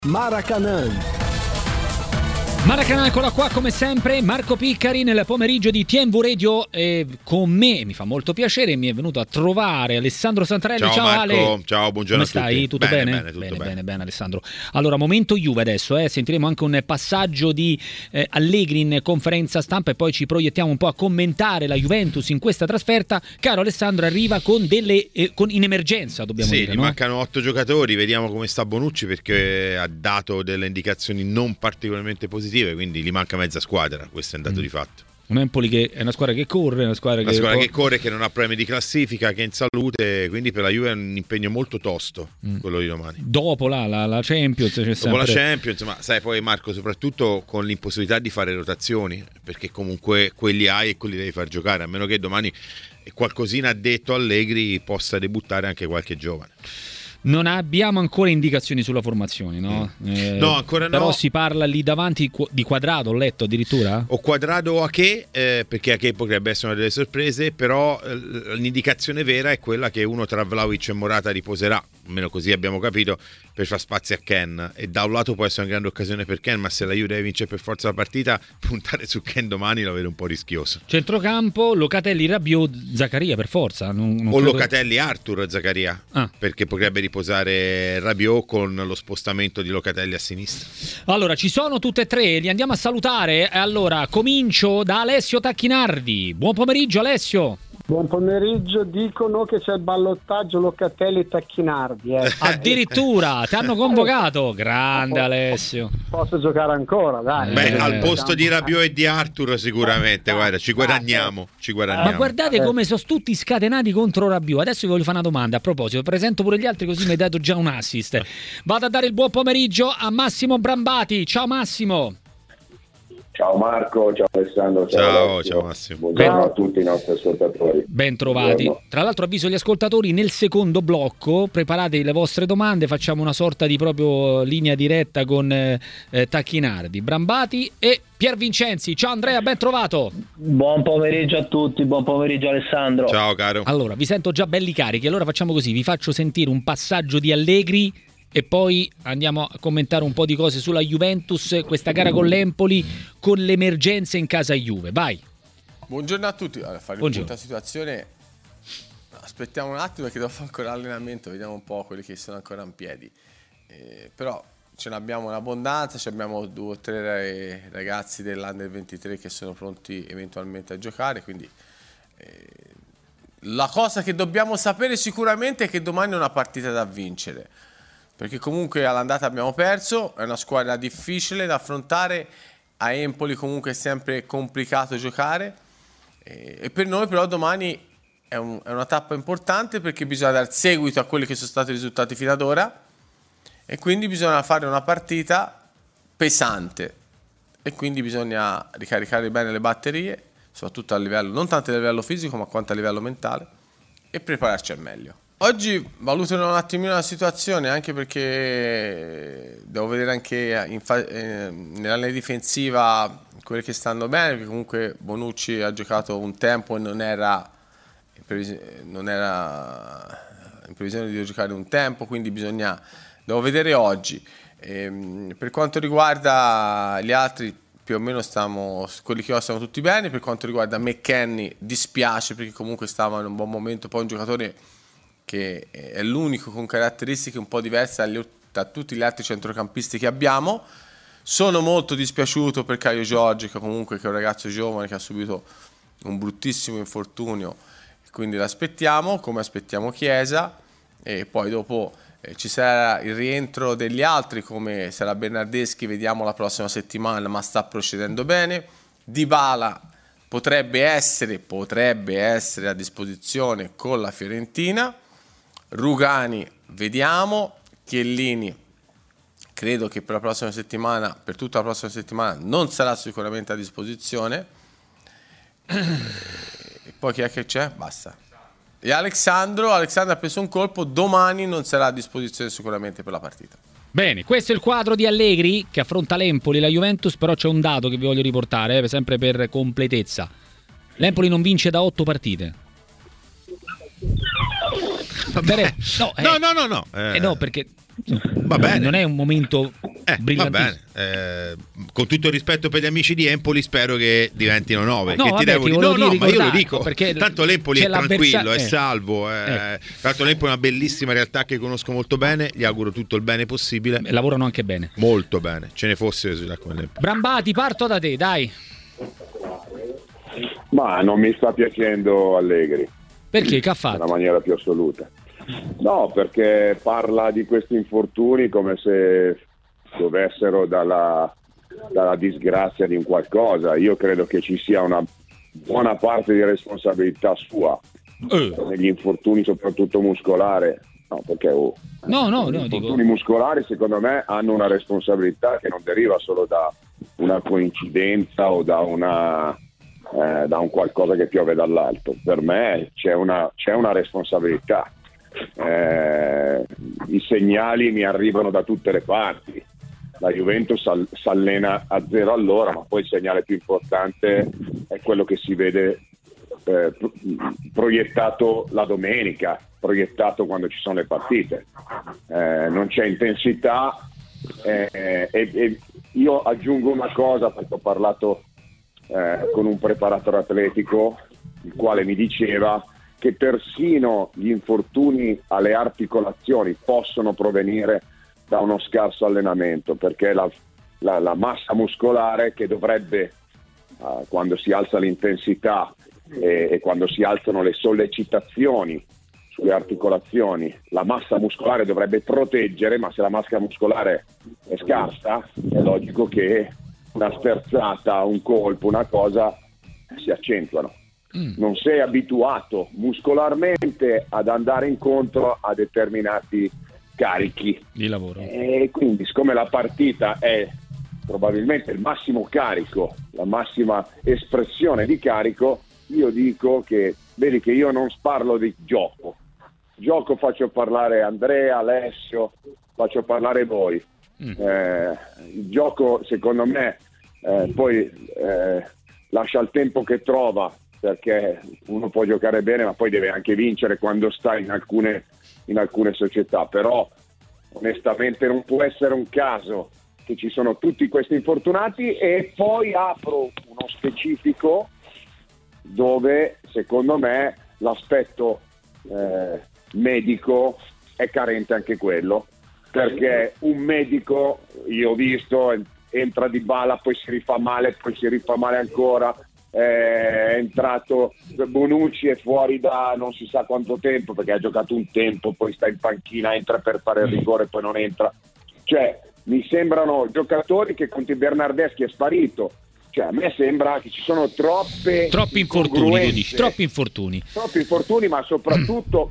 Maracanã, eccola qua come sempre, Marco Piccari nel pomeriggio di TNV Radio e con me, mi fa molto piacere, mi è venuto a trovare Alessandro Santarelli. Ciao Marco, Ale. ciao, buongiorno come a tutti. Stai? Tutto bene? Bene Alessandro. Allora, momento Juve adesso, sentiremo anche un passaggio di Allegri in conferenza stampa e poi ci proiettiamo un po' a commentare la Juventus in questa trasferta. Caro Alessandro, arriva con delle in emergenza, dobbiamo dire, gli no? mancano 8 giocatori, vediamo come sta Bonucci perché ha dato delle indicazioni non particolarmente positive, quindi gli manca mezza squadra, questo è un dato di fatto. Un Empoli che è una squadra che corre, una squadra che corre, che non ha problemi di classifica, che è in salute, quindi per la Juve è un impegno molto tosto quello di domani. Dopo la Champions c'è sempre... Dopo la Champions, ma sai poi Marco, soprattutto con l'impossibilità di fare rotazioni, perché comunque quelli hai e quelli devi far giocare, a meno che domani qualcosina ha detto Allegri possa debuttare anche qualche giovane. Non abbiamo ancora indicazioni sulla formazione, no? No, ancora no. Però si parla lì davanti di Quadrado, ho letto addirittura? O Quadrado o Aké, perché Aké potrebbe essere una delle sorprese, però l'indicazione vera è quella che uno tra Vlahovic e Morata riposerà, almeno così abbiamo capito, per far spazio a Ken. E da un lato può essere una grande occasione per Ken, ma se la Juve deve vincere per forza la partita, puntare su Ken domani lo vedo un po' rischioso. Centrocampo, Locatelli, Rabiot, Zaccaria per forza. Non o credo... Locatelli, Arthur, Zaccaria, perché potrebbe riposare Rabiot con lo spostamento di Locatelli a sinistra. Allora, ci sono tutte e tre, li andiamo a salutare. Allora, comincio da Alessio Tacchinardi. Buon pomeriggio Alessio. Buon pomeriggio, dicono che c'è il ballottaggio Locatelli-Tacchinardi. Addirittura, ti hanno convocato? Grande Alessio. Posso giocare ancora, dai. Beh, al posto di Rabiot e di Arthur sicuramente, guarda, ci guadagniamo. Ma guardate come sono tutti scatenati contro Rabiot. Adesso vi voglio fare una domanda. A proposito, presento pure gli altri così mi hai dato già un assist. Vado a dare il buon pomeriggio a Massimo Brambati. Ciao Massimo. Ciao Marco, ciao Alessandro, ciao Massimo. Buongiorno a tutti i nostri ascoltatori. Ben trovati. Buongiorno. Tra l'altro avviso gli ascoltatori, nel secondo blocco preparate le vostre domande, facciamo una sorta di proprio linea diretta con Tacchinardi, Brambati e Pier Vincenzi. Ciao Andrea, ben trovato. Buon pomeriggio a tutti, buon pomeriggio Alessandro. Ciao caro. Allora, vi sento già belli carichi, allora facciamo così, vi faccio sentire un passaggio di Allegri e poi andiamo a commentare un po' di cose sulla Juventus, questa gara con l'Empoli, con l'emergenza in casa Juve. Vai. Buongiorno a tutti. Allora, fare il punto della situazione. Aspettiamo un attimo perché devo fare ancora allenamento, vediamo un po' quelli che sono ancora in piedi. Però ce ne abbiamo in abbondanza, abbiamo 2 o 3 ragazzi dell'Under 23 che sono pronti eventualmente a giocare, quindi la cosa che dobbiamo sapere sicuramente è che domani è una partita da vincere. Perché comunque all'andata abbiamo perso, è una squadra difficile da affrontare, a Empoli comunque è sempre complicato giocare e per noi però domani è una tappa importante perché bisogna dar seguito a quelli che sono stati i risultati fino ad ora e quindi bisogna fare una partita pesante e quindi bisogna ricaricare bene le batterie, soprattutto a livello, non tanto a livello fisico ma quanto a livello mentale e prepararci al meglio. Oggi valutano un attimino la situazione anche perché devo vedere anche nella linea difensiva quelli che stanno bene, perché comunque Bonucci ha giocato un tempo e non era in previsione di giocare un tempo, quindi devo vedere oggi. Per quanto riguarda gli altri più o meno quelli che ho stiamo tutti bene, per quanto riguarda McKennie dispiace perché comunque stava in un buon momento, poi un giocatore che è l'unico con caratteristiche un po' diverse da tutti gli altri centrocampisti che abbiamo. Sono molto dispiaciuto per Caio Giorgi, che comunque è un ragazzo giovane che ha subito un bruttissimo infortunio, quindi l'aspettiamo, come aspettiamo Chiesa, e poi dopo ci sarà il rientro degli altri, come sarà Bernardeschi, vediamo la prossima settimana, ma sta procedendo bene. Dybala potrebbe essere a disposizione con la Fiorentina. Rugani vediamo, Chiellini credo che per tutta la prossima settimana non sarà sicuramente a disposizione e poi chi è che c'è? Basta. E Alexandro ha preso un colpo, domani non sarà a disposizione sicuramente per la partita. Bene, questo è il quadro di Allegri che affronta l'Empoli e la Juventus, però c'è un dato che vi voglio riportare, sempre per completezza. L'Empoli non vince da 8 partite. Va bene? No. No, perché Va bene. Non è un momento brillantissimo. Va bene. Con tutto il rispetto per gli amici di Empoli, spero che diventino 9. No, che vabbè, ti devo ti dire? volevo Ma io lo ricordare, dico perché tanto l'Empoli è c'è tranquillo, è l'avversario. salvo. Tanto l'Empoli è una bellissima realtà che conosco molto bene. Gli auguro tutto il bene possibile. E lavorano anche bene. Molto bene. Ce ne fosse come l'Empoli. Brambati, parto da te, dai. Ma non mi sta piacendo Allegri. Perché? Che ha fatto? Nella maniera più assoluta. No, perché parla di questi infortuni come se dovessero dalla disgrazia di un qualcosa. Io credo che ci sia una buona parte di responsabilità sua negli infortuni, soprattutto muscolare. No, perché gli infortuni muscolari secondo me hanno una responsabilità che non deriva solo da una coincidenza o da un qualcosa che piove dall'alto. Per me c'è una responsabilità. I segnali mi arrivano da tutte le parti. La Juventus s'allena a 0 all'ora, ma poi il segnale più importante è quello che si vede proiettato la domenica, proiettato quando ci sono le partite. Non c'è intensità, e io aggiungo una cosa, perché ho parlato con un preparatore atletico, il quale mi diceva che persino gli infortuni alle articolazioni possono provenire da uno scarso allenamento, perché la massa muscolare che dovrebbe, quando si alza l'intensità e quando si alzano le sollecitazioni sulle articolazioni, la massa muscolare dovrebbe proteggere, ma se la massa muscolare è scarsa è logico che una sterzata, un colpo, una cosa si accentuano. Non sei abituato muscolarmente ad andare incontro a determinati carichi di lavoro, e quindi siccome la partita è probabilmente il massimo carico, la massima espressione di carico, io dico che vedi che io non parlo di gioco faccio parlare Andrea, Alessio, faccio parlare voi. Il gioco secondo me poi lascia il tempo che trova, perché uno può giocare bene ma poi deve anche vincere quando sta in alcune società, però onestamente non può essere un caso che ci sono tutti questi infortunati. E poi apro uno specifico dove secondo me l'aspetto medico è carente anche quello, perché un medico, io ho visto, entra Dybala, poi si rifà male, poi si rifà male ancora, è entrato Bonucci, è fuori da non si sa quanto tempo perché ha giocato un tempo, poi sta in panchina, entra per fare il rigore, poi non entra. Cioè mi sembrano giocatori che con Bernardeschi è sparito. Cioè a me sembra che ci sono troppi infortuni, tu dici, troppi infortuni, ma soprattutto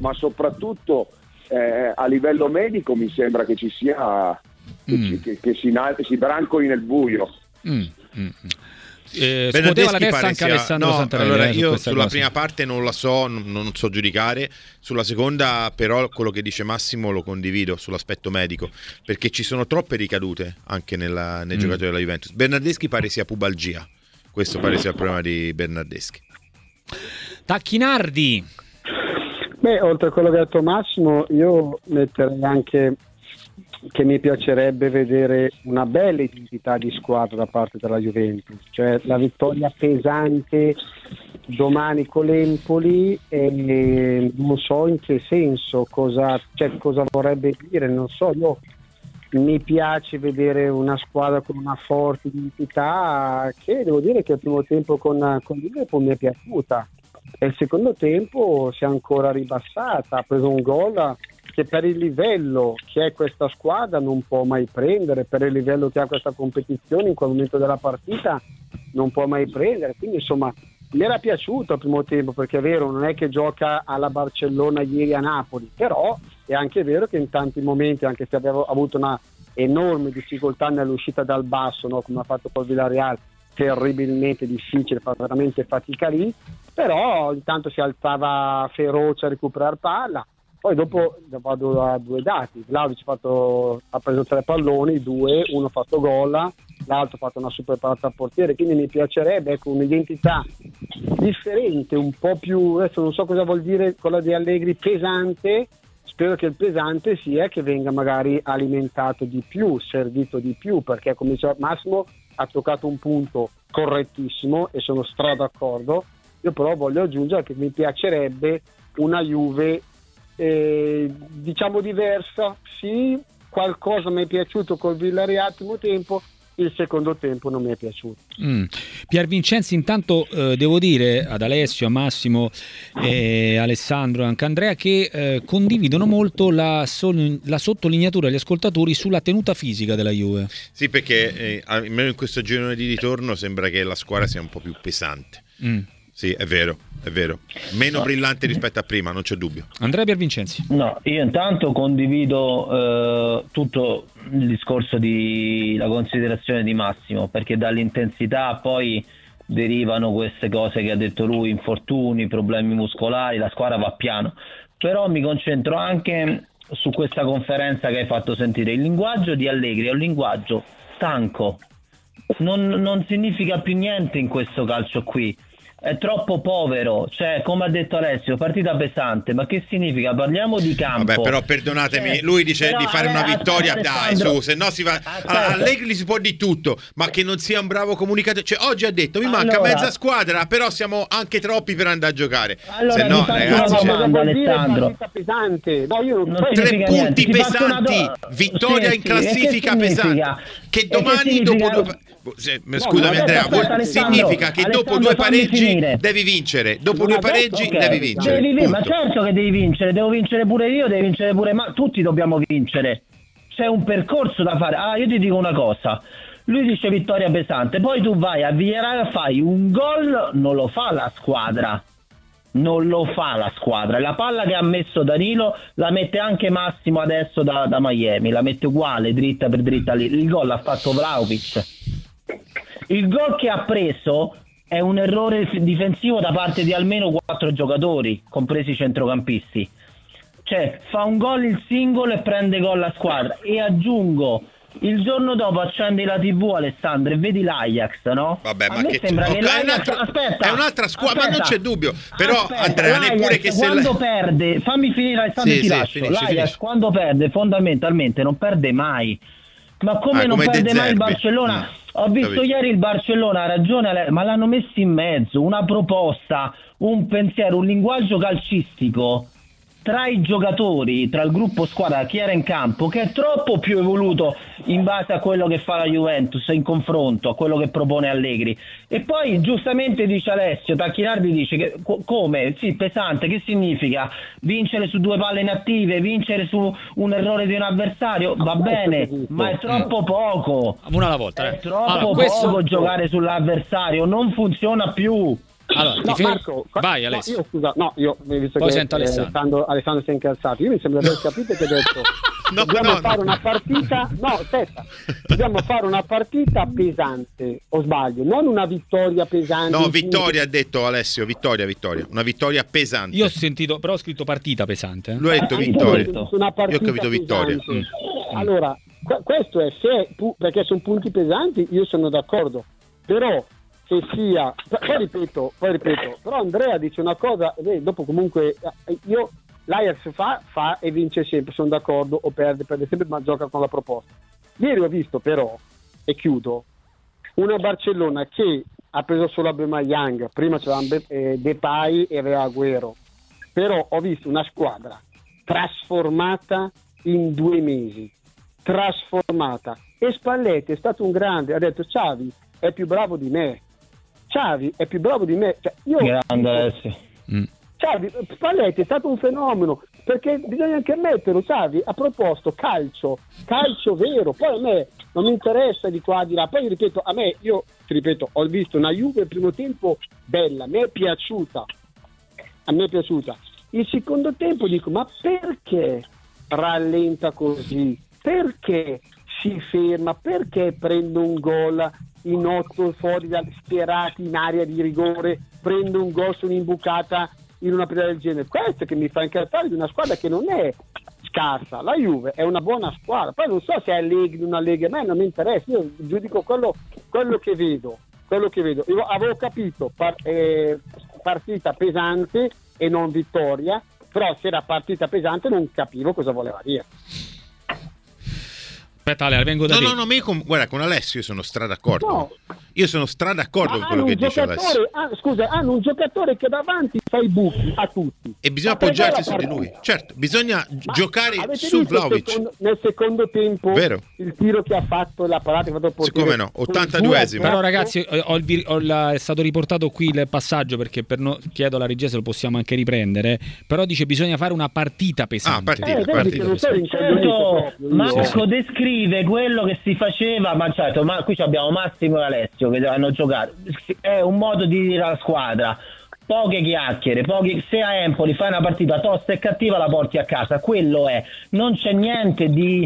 a livello medico mi sembra che ci sia che si brancoli nel buio. Scuoteva la testa anche Alessandro Santarelli. Allora io sulla prima parte non la so, non so giudicare. Sulla seconda però quello che dice Massimo lo condivido sull'aspetto medico, perché ci sono troppe ricadute anche nei giocatori della Juventus. Bernardeschi pare sia pubalgia, questo pare sia il problema di Bernardeschi. Tacchinardi. Beh, oltre a quello che ha detto Massimo, io metterei anche che mi piacerebbe vedere una bella identità di squadra da parte della Juventus, cioè la vittoria pesante domani con l'Empoli, e non so in che senso, cosa vorrebbe dire, non so. Io mi piace vedere una squadra con una forte identità, che devo dire che il primo tempo con Liverpool mi è piaciuta, e il secondo tempo si è ancora ribassata, ha preso un gol che per il livello che è questa squadra non può mai prendere, per il livello che ha questa competizione in quel momento della partita non può mai prendere. Quindi insomma mi era piaciuto il primo tempo, perché è vero, non è che gioca alla Barcellona ieri a Napoli, però è anche vero che in tanti momenti, anche se aveva avuto una enorme difficoltà nell'uscita dal basso, no? Come ha fatto col Villarreal, terribilmente difficile, fa veramente fatica lì, però intanto si alzava feroce a recuperare palla. Poi dopo vado a due dati: Vlahovic ha preso 3 palloni, 2, uno ha fatto gol, l'altro ha fatto una super parata al portiere, quindi mi piacerebbe un'identità differente, un po' più, adesso non so cosa vuol dire quella di Allegri, pesante, spero che il pesante sia che venga magari alimentato di più, servito di più, perché come diceva Massimo ha toccato un punto correttissimo e sono d'accordo. Io però voglio aggiungere che mi piacerebbe una Juve diciamo diversa. Sì, qualcosa mi è piaciuto col Villarreal primo tempo, il secondo tempo non mi è piaciuto. Pier Vincenzi, intanto devo dire ad Alessio, a Massimo, Alessandro e anche Andrea che condividono molto la sottolineatura degli ascoltatori sulla tenuta fisica della Juve. Sì, perché almeno in questo girone di ritorno sembra che la squadra sia un po' più pesante. Sì, è vero. Meno brillante rispetto a prima, non c'è dubbio. Andrea Pier Vincenzi. No, io intanto condivido tutto il discorso la considerazione di Massimo, perché dall'intensità poi derivano queste cose che ha detto lui, infortuni, problemi muscolari, la squadra va piano. Però mi concentro anche su questa conferenza che hai fatto sentire. Il linguaggio di Allegri è un linguaggio stanco, non significa più niente in questo calcio qui. È troppo povero, cioè come ha detto Alessio, partita pesante, ma che significa? Parliamo di campo. Vabbè, però perdonatemi, lui dice di fare una vittoria, dai, su, se no si va. Allegri si può di tutto, ma che non sia un bravo comunicatore. Cioè, oggi ha detto: mi manca mezza squadra, però siamo anche troppi per andare a giocare. Allora, se no, ragazzi, una domanda, Alessandro. Pesante. No, io non 3 punti pesanti, vittoria in classifica pesante. Che domani dopo scusami Andrea, significa che dopo 2 pareggi devi vincere, dopo 2 pareggi devi vincere. Ma certo che devi vincere, devo vincere pure io, devi vincere pure, ma tutti dobbiamo vincere. C'è un percorso da fare. Io ti dico una cosa, lui dice vittoria pesante, poi tu vai a Villarreal, fai un gol, non lo fa la squadra. La palla che ha messo Danilo la mette anche Massimo adesso da Miami, la mette uguale, dritta per dritta lì. Il gol l'ha fatto Vlahovic. Il gol che ha preso è un errore difensivo da parte di almeno 4 giocatori, compresi i centrocampisti. Cioè, fa un gol il singolo e prende gol la squadra. E aggiungo, il giorno dopo accendi la TV, Alessandro, e vedi l'Ajax, no? Vabbè, a ma me che sembra che è un'altra squadra, ma non c'è dubbio. Però Andrea, neppure che se quando perde, fammi finire, Alessandro, ti lascio. L'Ajax quando perde fondamentalmente non perde mai. Ma come non perde mai il Barcellona? Ho visto ieri il Barcellona, ha ragione, ma l'hanno messo in mezzo, una proposta, un pensiero, un linguaggio calcistico tra i giocatori, tra il gruppo squadra, chi era in campo, che è troppo più evoluto in base a quello che fa la Juventus in confronto a quello che propone Allegri. E poi giustamente dice Alessio, Tacchinardi dice che come? Sì, pesante, che significa? Vincere su 2 palle inattive, vincere su un errore di un avversario, va bene, ma è troppo poco. Una alla volta. È troppo poco giocare sull'avversario, non funziona più. Allora, Marco, vai Alessio. Io visto poi che sento Alessandro si è incazzato, io mi sembra di aver capito che ha detto dobbiamo fare una partita, dobbiamo fare una partita pesante, o sbaglio, non una vittoria pesante. No, vittoria ha detto Alessio, vittoria, una vittoria pesante. Io ho sentito, però ho scritto partita pesante. Lui ha detto vittoria. Io ho capito pesante. vittoria. Allora, questo è perché sono punti pesanti, io sono d'accordo, però che sia, poi ripeto, però Andrea dice una cosa, dopo comunque l'Ajax fa e vince sempre, sono d'accordo, o perde sempre, ma gioca con la proposta. Ieri ho visto però, e chiudo, una Barcellona che ha preso solo Aubameyang, prima c'era Depay e aveva Agüero, però ho visto una squadra trasformata in 2 mesi, e Spalletti è stato un grande, ha detto Xavi è più bravo di me. Cioè, grande Alessio. Xavi, Spalletti è stato un fenomeno, perché bisogna anche ammetterlo. Xavi ha proposto calcio vero. Poi a me non mi interessa di qua di là. Poi ripeto, ho visto una Juve il primo tempo bella, mi è piaciuta. Il secondo tempo dico, ma perché rallenta così? Perché si ferma? Perché prende un gol in 8 fuori sperati in area di rigore, prende un gol su un'imbucata in una partita del genere? Questo che mi fa incazzare di una squadra che non è scarsa. La Juve è una buona squadra, poi non so se è Allegri o non Allegri, a me non mi interessa, io giudico quello che vedo. Io avevo capito partita pesante e non vittoria, però se era partita pesante non capivo cosa voleva dire. Aspetta, Ale, vengo da te. No, guarda, con Alessio io sono d'accordo. No. Io sono d'accordo con quello che dice Alessio. Hanno un giocatore che davanti fa i buchi a tutti. E bisogna appoggiarsi su di lui. Certo, bisogna giocare su Vlahovic. Nel secondo tempo, vero, il tiro che ha fatto, la parata che ha fatto il portiere. Come no, 82esimo. Però ragazzi, è stato riportato qui il passaggio, perché chiedo alla regia se lo possiamo anche riprendere. Però dice bisogna fare una partita pesante. Partita. Certo, Marco descrive quello che si faceva, ma certo, ma qui abbiamo Massimo e Alessio che hanno giocato, è un modo di dire alla squadra, poche chiacchiere, se a Empoli fai una partita tosta e cattiva la porti a casa, quello è, non c'è niente di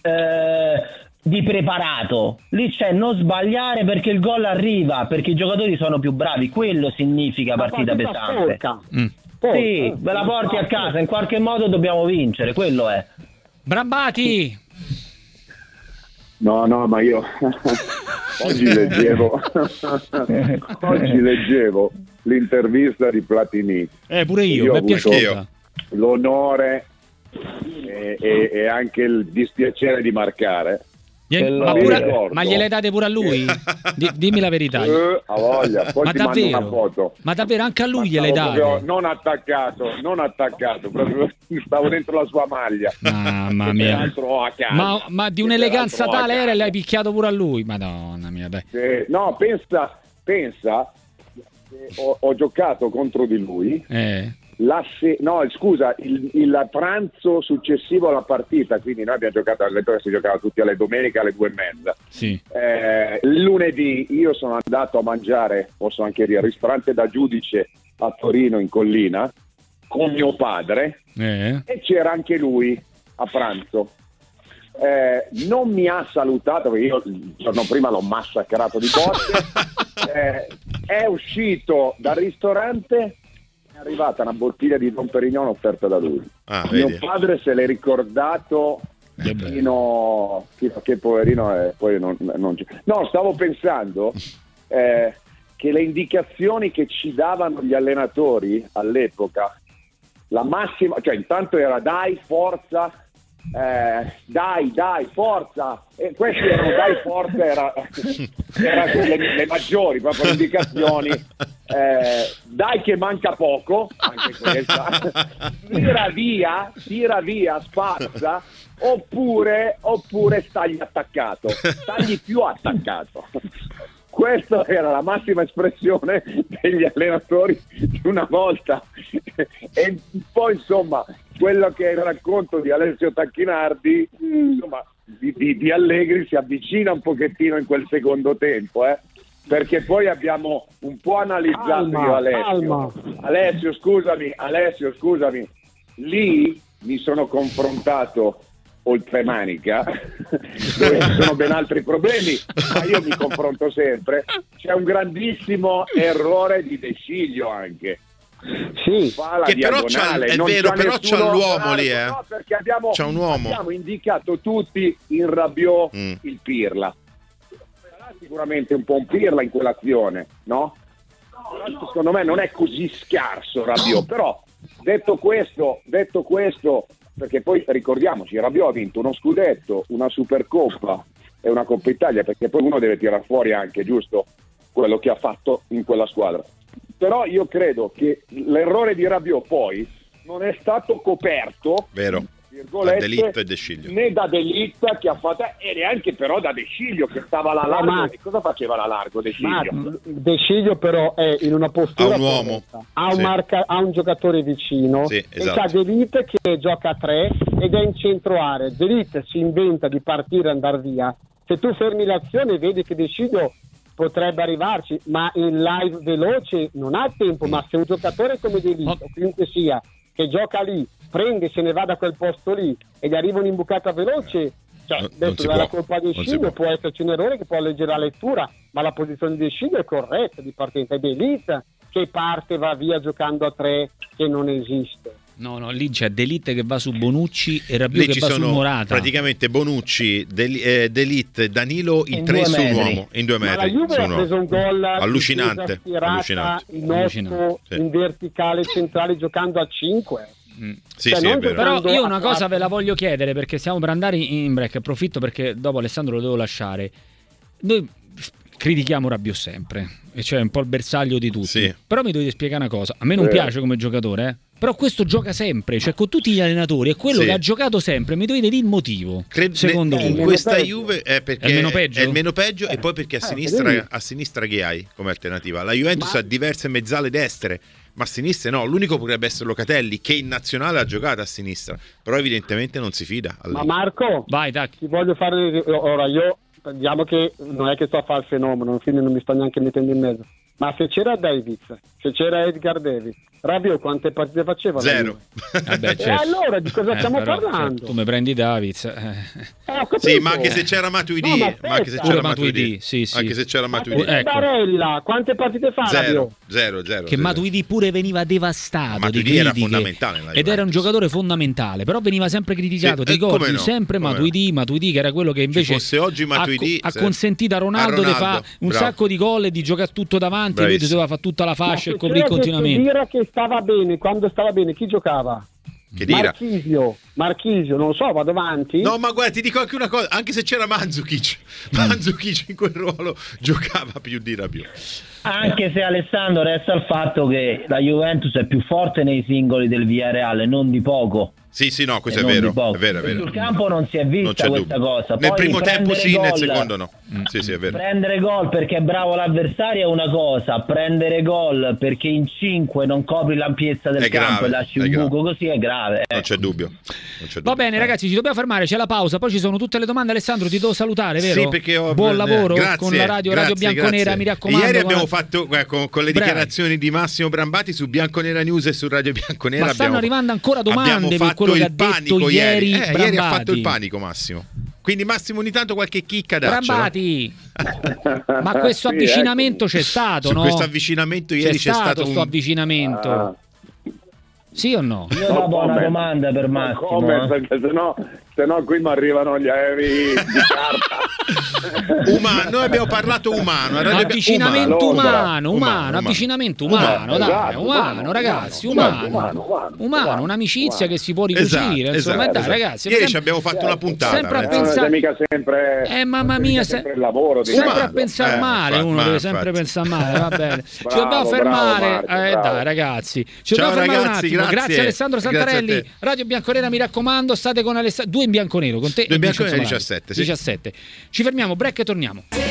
preparato, lì c'è non sbagliare perché il gol arriva, perché i giocatori sono più bravi, quello significa partita pesante. Sì, ve la porti a casa, in qualche modo dobbiamo vincere, quello è. Brambati! No, ma io oggi leggevo l'intervista di Platini. Pure io mi piace. L'onore e anche il dispiacere di marcare. Ma gliele date pure a lui? Dimmi la verità. A voglia. Poi ma ti mando una foto. Ma davvero anche a lui gliele date? Non attaccato, proprio stavo dentro la sua maglia. Mamma mia. Ma di un'eleganza tale era, l'hai picchiato pure a lui? Madonna mia, dai. No, pensa, ho giocato contro di lui. Il pranzo successivo alla partita, quindi noi abbiamo giocato si giocava tutti alle domeniche alle 2:30. Sì. Lunedì io sono andato a mangiare, posso anche dire, al ristorante da Giudice a Torino in collina con mio padre e c'era anche lui a pranzo. Non mi ha salutato perché io il giorno prima l'ho massacrato di botte. È uscito dal ristorante, è arrivata una bottiglia di Dom Perignon offerta da lui. Mio padre se l'è ricordato fino a che poverino poi non no, stavo pensando che le indicazioni che ci davano gli allenatori all'epoca, la massima, cioè intanto era dai forza, dai forza, e questi erano dai forza, era le maggiori proprio le indicazioni. Dai che manca poco, anche questa, tira via, spazza, oppure stagli attaccato, stagli più attaccato. Questa era la massima espressione degli allenatori di una volta. E poi insomma quello che è il racconto di Alessio Tacchinardi, insomma di Allegri si avvicina un pochettino in quel secondo tempo, perché poi abbiamo un po' analizzato io Alessio scusami, lì mi sono confrontato oltremanica dove ci sono ben altri problemi, ma io mi confronto sempre. C'è un grandissimo errore di De Sciglio anche, fa la che diagonale, però c'ha l'uomo lì, no, perché abbiamo indicato tutti in Rabiot il Pirla. Sicuramente un po' un Pirla in quell'azione, no? Secondo me non è così scarso Rabiot, però detto questo, perché poi ricordiamoci, Rabiot ha vinto uno scudetto, una Supercoppa e una Coppa Italia, perché poi uno deve tirare fuori anche, giusto, quello che ha fatto in quella squadra. Però io credo che l'errore di Rabiot poi non è stato coperto, vero, da De Ligt e De Sciglio, né da De Ligt che ha fatto, e neanche però da De Sciglio che stava alla largo. Cosa faceva alla largo De Sciglio? De Sciglio però è in una postura, ha un uomo, ha un giocatore vicino, sì, esatto. E c'ha De Ligt che gioca a 3 ed è in centro area. De Ligt si inventa di partire e andare via. Se tu fermi l'azione vedi che De Sciglio potrebbe arrivarci, ma in live veloce non ha tempo. Ma se un giocatore come De Ligt, o chiunque sia, che gioca lì, prende, se ne va da quel posto lì e gli arriva un'imbucata veloce, cioè adesso dalla colpa di Sciglio può esserci un errore che può leggere la lettura, ma la posizione di Sciglio è corretta di partenza. È De Ligt che parte, va via giocando a 3, che non esiste. No, lì c'è De Ligt che va su Bonucci e Rabiot che va su Morata. Praticamente Bonucci, De Ligt, Danilo in 3 su un uomo, in 2 metri. Ma la Juve ha preso un gol allucinante. In verticale centrale giocando a 5. Sì, sì, è vero. Però io una cosa ve la voglio chiedere, perché stiamo per andare in break, approfitto perché dopo Alessandro lo devo lasciare. Noi critichiamo Rabiot sempre, e cioè un po' il bersaglio di tutti. Sì. Però mi dovete spiegare una cosa, a me non piace come giocatore, però questo gioca sempre, cioè con tutti gli allenatori, è quello che ha giocato sempre, mi dovete dire il motivo. Secondo voi? In questa Juve è perché è il meno peggio, e poi perché a sinistra chi hai come alternativa? La Juventus ha diverse mezzale destre, ma a sinistra no, l'unico potrebbe essere Locatelli, che in nazionale ha giocato a sinistra, però evidentemente non si fida. Ma Marco, vai, ti voglio fare ora, io diciamo che non è che sto a fare il fenomeno, infine non mi sto neanche mettendo in mezzo, ma se c'era Davids, se c'era Edgar Davids, Rabiot quante partite faceva? 0. Certo. E allora di cosa stiamo parlando? Cioè, tu mi prendi Davids. Sì, ma anche se c'era Matuidi, no, ma anche se c'era Matuidi, sì. Anche se c'era Matuidi. Barella, quante partite fa? 0. Che Matuidi pure veniva devastato. Matuidi era fondamentale ed era un giocatore fondamentale, però veniva sempre criticato. Ti ricordi sempre Matuidi, che era quello che invece fosse oggi Matuidi, ha consentito a Ronaldo di fare un sacco di gol e di giocare tutto davanti, lui doveva fare tutta la fascia e coprire continuamente. Dire che stava bene, quando stava bene, chi giocava? Che dire? Marchisio, non lo so, vado avanti. No, ma guarda, ti dico anche una cosa, anche se c'era Mandzukic in quel ruolo giocava più di Rabiot. Anche se Alessandro resta il fatto che la Juventus è più forte nei singoli del Villarreal, non di poco. Sì, no, questo è vero. È vero. Sul campo non si è vista questa cosa. Nel primo tempo sì, gol, nel secondo no. Sì, è vero. Prendere gol perché è bravo l'avversario è una cosa, prendere gol perché in 5 non copri l'ampiezza del campo e lasci un buco così è grave. Non c'è dubbio. Va bene ragazzi, ci dobbiamo fermare, c'è la pausa, poi ci sono tutte le domande. Alessandro, ti devo salutare, vero? Sì, perché buon lavoro con la Radio Bianconera, mi raccomando. Ieri abbiamo fatto con le dichiarazioni di Massimo Brambati su Bianconera News e su Radio Bianconera. Ma stanno arrivando ancora domande per quello che ha detto ieri ha fatto il panico Massimo. Quindi Massimo ogni tanto qualche chicca daccia. Brambati. Ma questo avvicinamento c'è stato, no? Questo avvicinamento ieri c'è stato questo avvicinamento. Sì o no? Io ho una buona domanda per Massimo. Perché sennò qui mi arrivano gli aerei di carta. Noi abbiamo parlato umano. Avvicinamento umano, avvicinamento umano, dai, umano, ragazzi, umano, un'amicizia che si può ricucire. Insomma, dai, ragazzi. Ieri ci abbiamo fatto una puntata. Sempre a pensare. Mica sempre. Mamma mia, sempre il lavoro. Sempre a pensare male, uno deve sempre pensare male, va bene. Ci dobbiamo fermare. Dai, ragazzi. Ci dobbiamo fermare un attimo. Grazie Alessandro Santarelli. Radio Bianconera, mi raccomando, state con Alessandro. 2 in bianconero con te. 2 in bianconero 17. 17. Ci fermiamo, break e torniamo.